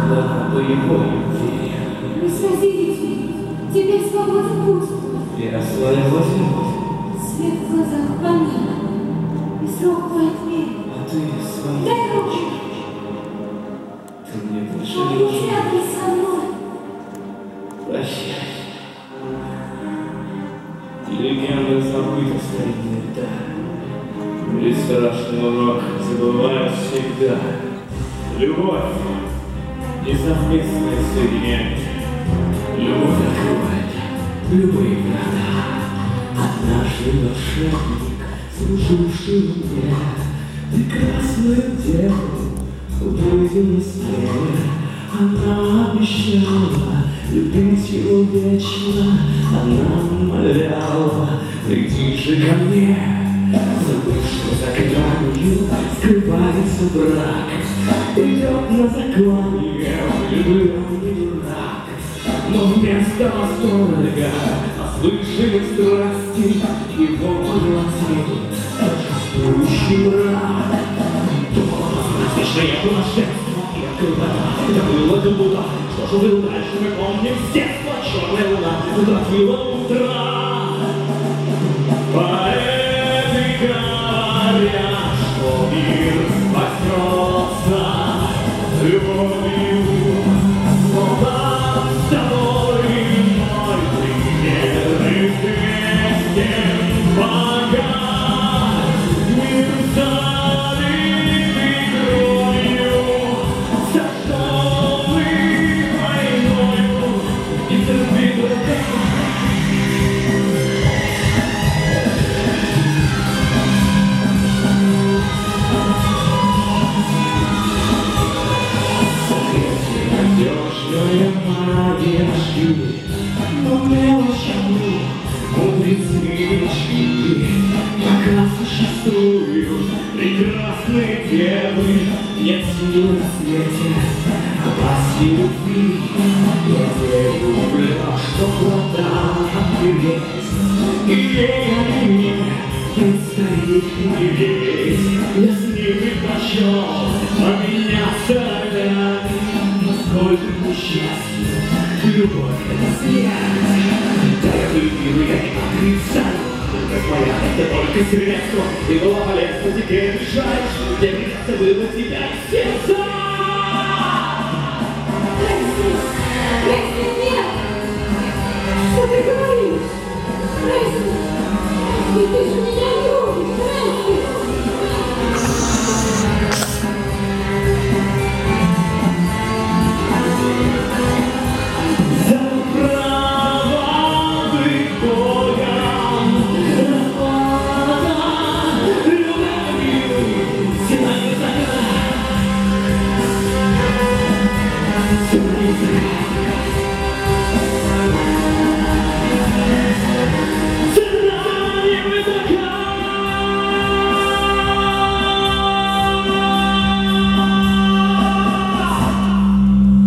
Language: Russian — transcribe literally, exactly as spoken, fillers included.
Да, по его любви. Мы сразились, теперь свободен путь. Я осваивалась любовь. Свет в глазах помимо, и срок твой отмерен. А ты свои. Дай руки. Ты мне больше Но не нужен. нельзя быть со мной. Прощай. Легенда забыта старинная, да. Ведь страшный урок забывают всегда. Любовь — несовместное соединение. Любовь открывает любые врата. Однажды волшебник, служивший мне, прекрасную деву увидел на сне. Она обещала любить его вечно, она умоляла, приди же ко мне. Забыв, что за гранью скрывается брак, идет на заклание влюбленный дурак. Но вместо восторга послышали страсти, его поглотил торжествующий мрак. Смешные блаженства и открывая, это было круто. Что же было дальше, мы помним с детства. Черная луна затратила утро. Поэты говорят, что мир спасется любовью. Снова с тобой мой пример известен пока. Мир залитый кровью, сожженный войною, и терпит рука. Надежная магия шли, но мелочами мудрецы мечты. Пока существуют прекрасные девы, нет силы на свете, опасни любви. Я не люблю, что глаза отпереть, и ей о мне предстоит умереть. Я с ними прощен, поменяться рогами. Насколько несчастье, любовь — это смерть. Да я любил, я не отрицаю, как моя, это только средство. И было полезно, теперь решаешь, где место было тебя из сердца. Райси, Райси, нет! Что ты говоришь? Райси, ведь ты же меня